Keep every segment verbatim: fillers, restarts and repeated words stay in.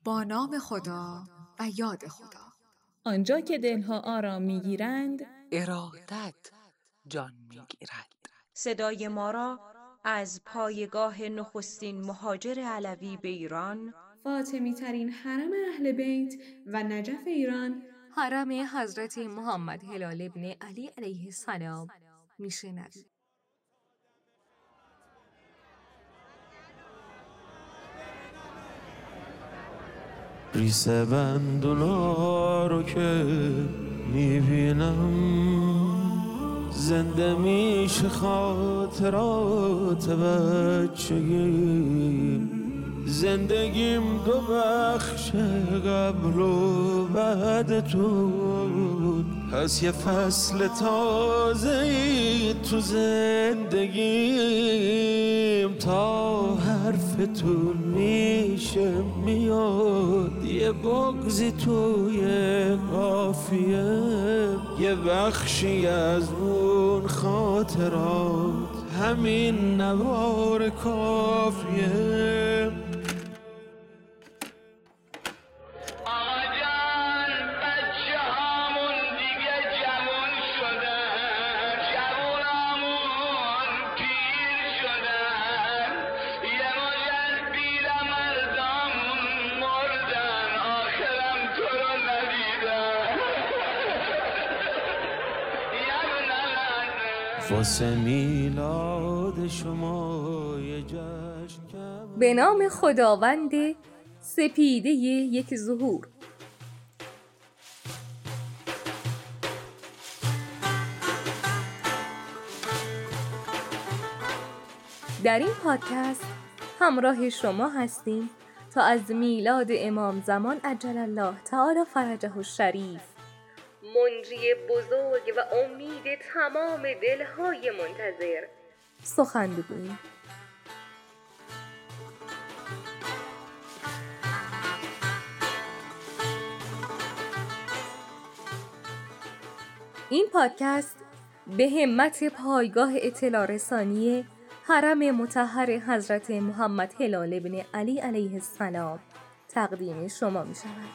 با نام خدا و یاد خدا. آنجا که دلها آرام میگیرند، ارادت جان میگیرد. صدای ما را از پایگاه نخستین مهاجر علوی به ایران، فاطمی ترین حرم اهل بیت و نجف ایران، حرم حضرت محمد هلال ابن علی علیه السلام میشنوید. ریسه بندونا رو که میبینم، زنده میشه خاطرات بچگیم. زندگیم دو بخش قبل و بعد تو، پس یه فصل تازه تو زندگیم. تا حرفتون میشه میاد یه بغضی توی قافیه، یه بخشی از اون خاطرات همین نوار کافیه. واسه میلاد شما یه جشن کم. به نام خداوند سپیده یک ظهور. در این پادکست همراه شما هستیم تا از میلاد امام زمان عجل الله تعالی فرجه الشریف، منجی بزرگ و امید تمام دلهای منتظر، سخن بگوییم. این پادکست به همت پایگاه اطلاع رسانی حرم مطهر حضرت محمد هلال ابن علی علیه السلام تقدیم شما می شود.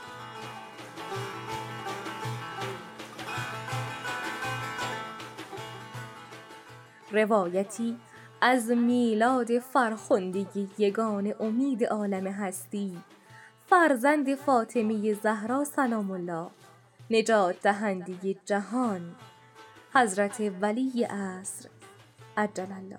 روایتی از میلاد فرخندگی یگان امید عالم هستی، فرزند فاطمی زهرا سلام الله، نجات دهنده جهان، حضرت ولی عصر عجل الله.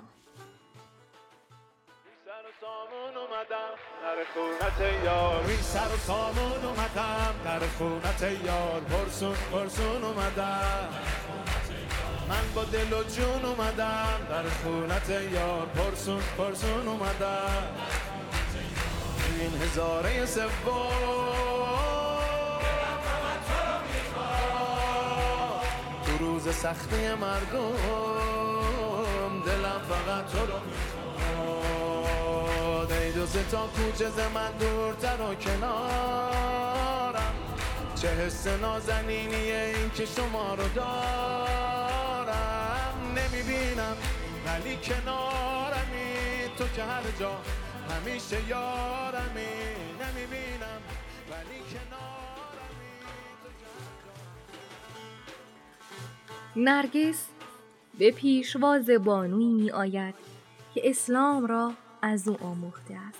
در خونت یار بی سر و سامون اومدم، در خونت یار پرسون پرسون اومدم. من با دل و جون اومدم، در خونت یار پرسون پرسون اومدم. این هزاره سوم تو روز سختی مردم، دلم فقط تو رو میخواد. ای دو سه تا کوچه ز من دورتر و کنارم، چه حس نازنینیه این که شما رو دارم. نمیبینم ولی کنارمی، تو که هر جا همیشه یارمی. نمیبینم ولی کنارمی، تو که هر جا. نرگس به پیشواز بانویی می آید که اسلام را از او آموخته است.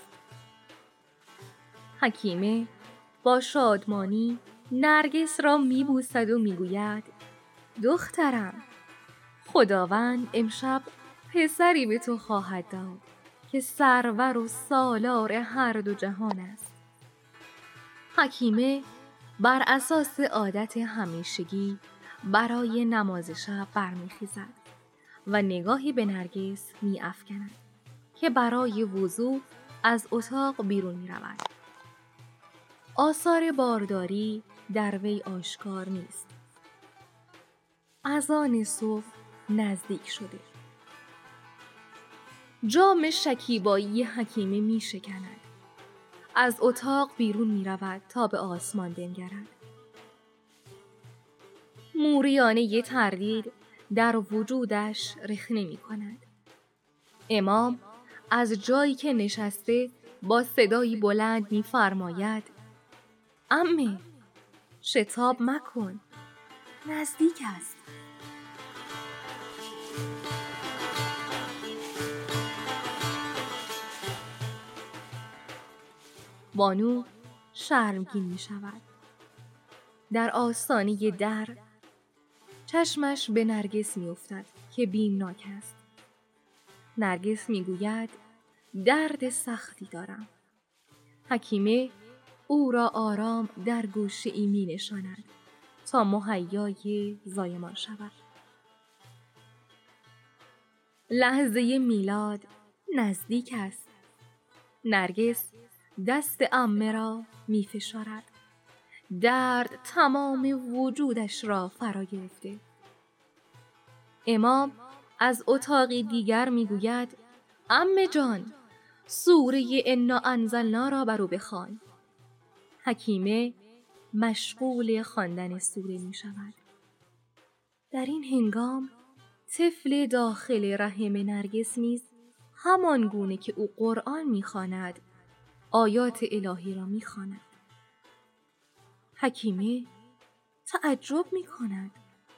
حکیمه با شادمانی نرگس را می بوسد و می گوید دخترم، خداوند امشب پسری به تو خواهد داد که سرور و سالار هر دو جهان است. حکیمه بر اساس عادت همیشگی برای نماز شب برمیخیزد و نگاهی به نرگس می افکند که برای وضو از اتاق بیرون می رود. آثار بارداری در وی آشکار نیست. اذان صبح نزدیک شده. جام شکیبایی حکیمه می شکند. از اتاق بیرون می رود تا به آسمان بنگرد. موریانه ی تردید در وجودش رخنه می کند. امام از جایی که نشسته با صدایی بلند می فرماید عمه، شتاب مکن، نزدیک است. بانو شرمگین می شود. در آستانه در چشمش به نرگس می افتد که بیمناک است. نرگس می گوید درد سختی دارم. حکیمه او را آرام در گوشه ای می نشاند تا مهیای زایمان شود. لحظه میلاد نزدیک است. نرگس دست عمه را می فشارد. درد تمام وجودش را فرا گرفته. امام از اتاقی دیگر می گوید عمه جان، سوره انا انزلنا را بر او بخوان. حکیمه مشغول خواندن سوره می شود. در این هنگام طفل داخل رحم نرگس نیز همان گونه که او قرآن می خواند آیات الهی را می خواند. حکیمه تعجب می کند.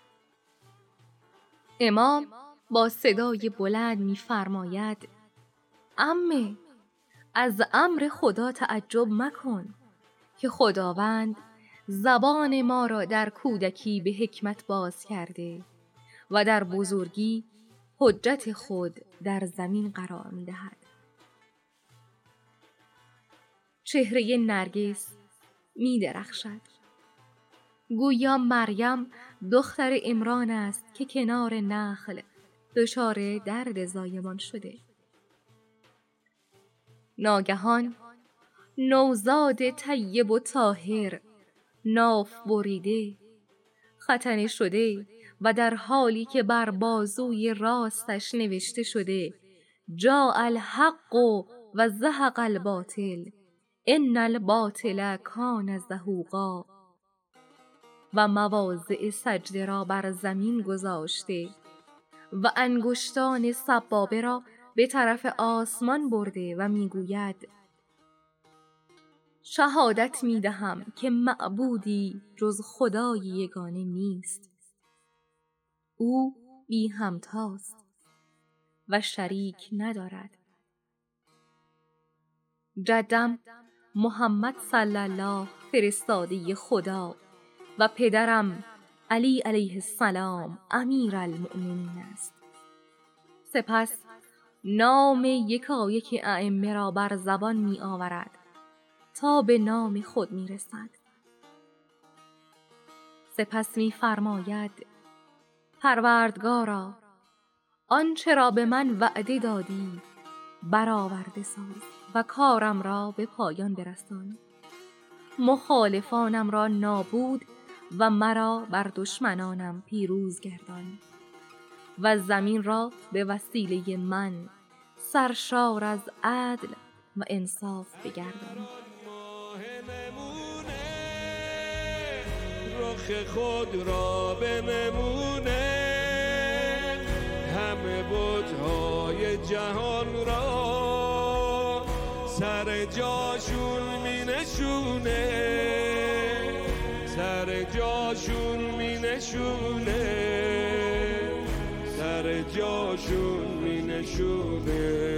امام با صدای بلند می فرماید عمه، از امر خدا تعجب مکن که خداوند زبان ما را در کودکی به حکمت باز کرده و در بزرگی حجت خود در زمین قرار می دهد. چهره نرگس می درخشد. گویا مریم دختر عمران است که کنار نخل دچار درد زایمان شده. ناگهان نوزاد طیب و طاهر ناف بریده ختنه شده و در حالی که بر بازوی راستش نوشته شده جاء الحق و زهق الباطل ان الباطل کان زهوقا و مواضع سجده را بر زمین گذاشته و انگشتان سبابه را به طرف آسمان برده و میگوید شهادت میدهم که معبودی جز خدای یگانه نیست. او بی همتاست و شریک ندارد. جدم محمد صلی الله فرستاده خدا و پدرم علی علیه السلام امیر المؤمنین است. سپس نام یکایک ائمه را بر زبان می آورد تا به نام خود می رسد. سپس می فرماید پروردگارا، آنچه را به من وعده دادی برآورده ساز و کارم را به پایان برسان. مخالفانم را نابود و مرا بر دشمنانم پیروز گردان و زمین را به وسیله من سرشار از عدل و انصاف بگردان. رخ خود را به نمونه همه بت‌های جهان را سر جاشون می نشونه سر جاشون می نشونه سر جاشون می نشونه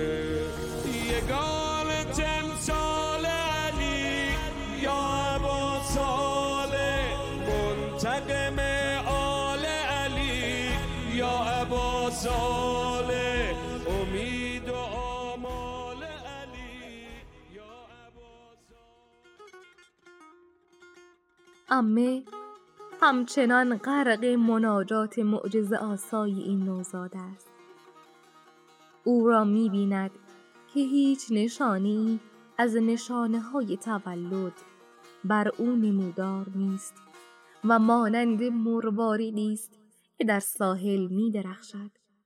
یگان تمثال علی یا ابا صالح منتقم آل علی یا ابا صالح امید و آمال علی یا ابا صالح. عمه همچنان غرق مناجات معجزه آسای این نوزاد است. او را می بیند که هیچ نشانی از نشانه های تولد بر او نمودار نیست و مانند مرواریدی است که در ساحل می درخشد.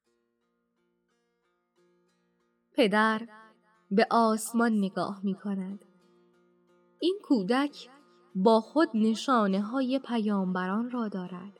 پدر به آسمان نگاه می کند. این کودک با خود نشانه های پیامبران را دارد.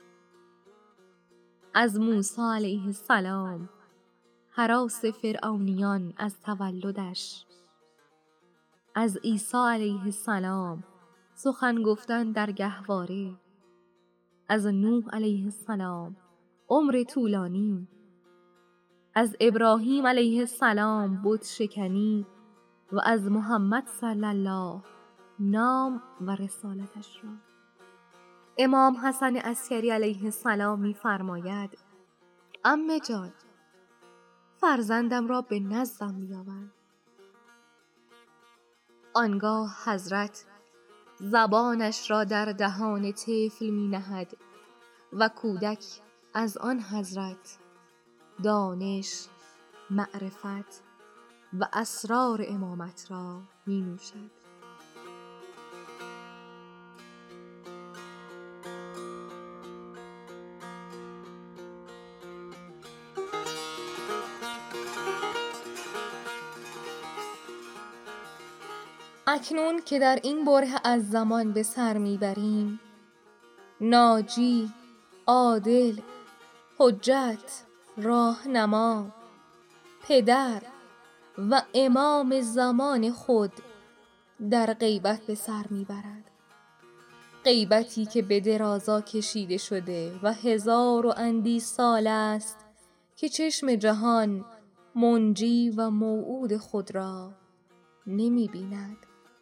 از موسی علیه السلام، هراس فرعونیان از تولدش، از عیسی علیه السلام، سخن گفتن در گهواره، از نوح علیه السلام عمر طولانی، از ابراهیم علیه السلام بت شکنی و از محمد صلی الله نام و رسالتش را. امام حسن عسکری علیه السلام می فرماید: عمه جان، فرزندم را به نزدم بیاور. آنگاه حضرت زبانش را در دهان طفل می نهد و کودک از آن حضرت دانش، معرفت و اسرار امامت را می نوشد. اکنون که در این بره از زمان به سر میبریم، ناجی، عادل، حجت، راهنما، پدر و امام زمان خود در غیبت به سر میبرد. غیبتی که به درازا کشیده شده و هزار و اندی سال است که چشم جهان منجی و موعود خود را نمی بیند.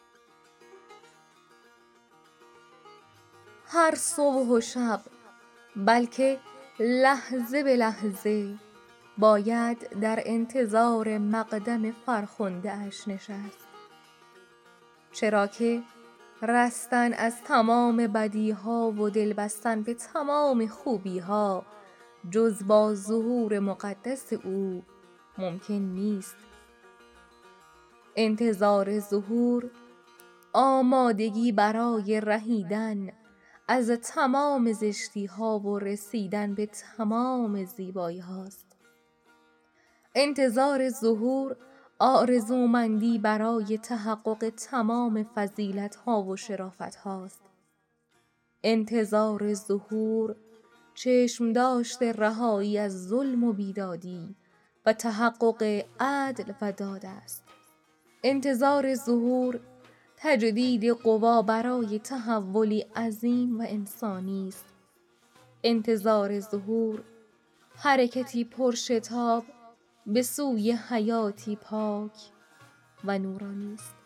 هر صبح و شب، بلکه لحظه به لحظه، باید در انتظار مقدم فرخنده اش نشست، چرا که رستن از تمام بدیها و دل بستن به تمام خوبیها جز با ظهور مقدس او ممکن نیست. انتظار ظهور آمادگی برای رهیدن از تمام زشتی ها و رسیدن به تمام زیبایی هاست. انتظار ظهور آرزومندی برای تحقق تمام فضیلت ها و شرافت هاست. انتظار ظهور چشم داشته رهایی از ظلم و بیدادی و تحقق عدل و داد است. انتظار ظهور تجدید قوا برای تحولی عظیم و انسانی است. انتظار ظهور حرکتی پرشتاب به سوی حیاتی پاک و نورانی است.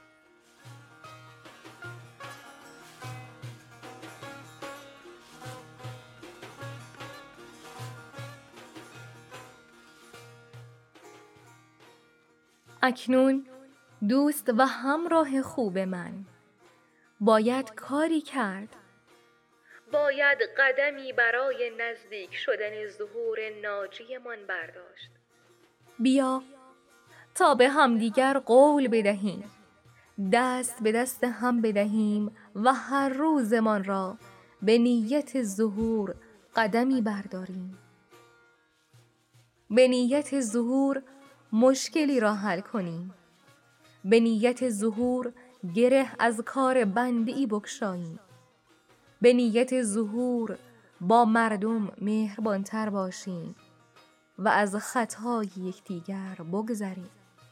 اکنون دوست و همراه خوب من، باید کاری کرد. باید قدمی برای نزدیک شدن ظهور ناجیمان برداشت. بیا تا به همدیگر قول بدهیم، دست به دست هم بدهیم و هر روزمان را به نیت ظهور قدمی برداریم. به نیت ظهور مشکلی را حل کنیم. به نیت ظهور گره از کار بنده‌ای بگشاییم. به نیت ظهور با مردم مهربانتر باشیم و از خطای یکدیگر بگذریم.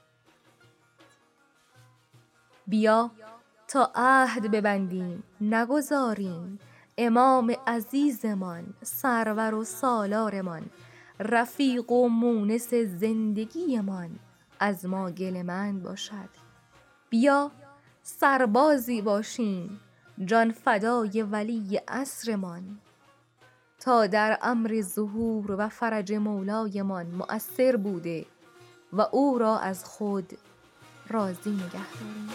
بیا تا عهد ببندیم نگذاریم امام عزیزمان، سرور و سالارمان، رفیق و مونس زندگیمان از ما گله‌مند باشد. بیا سربازی باشیم جان فدای ولی عصرمان، تا در امر ظهور و فرج مولایمان مؤثر بوده و او را از خود راضی نگه داریم.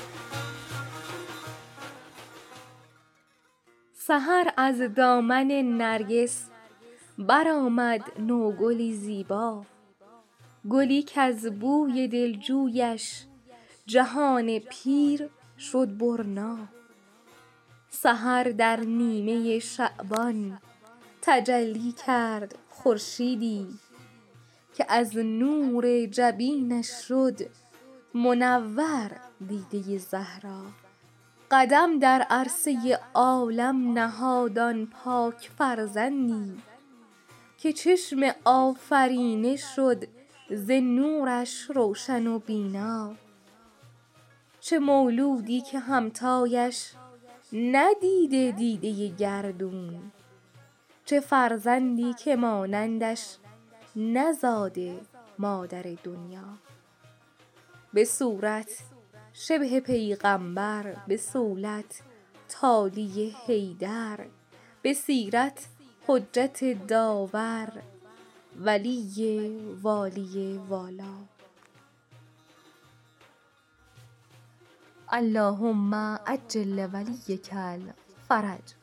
سحر از دامن نرگس برآمد نوگلی زیبا، گلی کز بوی دلجویش جهان پیر شد برنا. سحر در نیمه شعبان تجلی کرد خورشیدی، که از نور جبینش شد منور دیده زهرا. قدم در عرصه عالم نهادان پاک فرزندی، که چشم آفرینه شد ز نورش روشن و بینا. چه مولودی که همتایش ندیده دیده گردون، چه فرزندی که مانندش نزاده مادر دنیا. به صورت شبه پیغمبر، به صولت تالی حیدر، به سیرت حجت داور، ولی والی والا. اللهم عجل ولیک الفرج.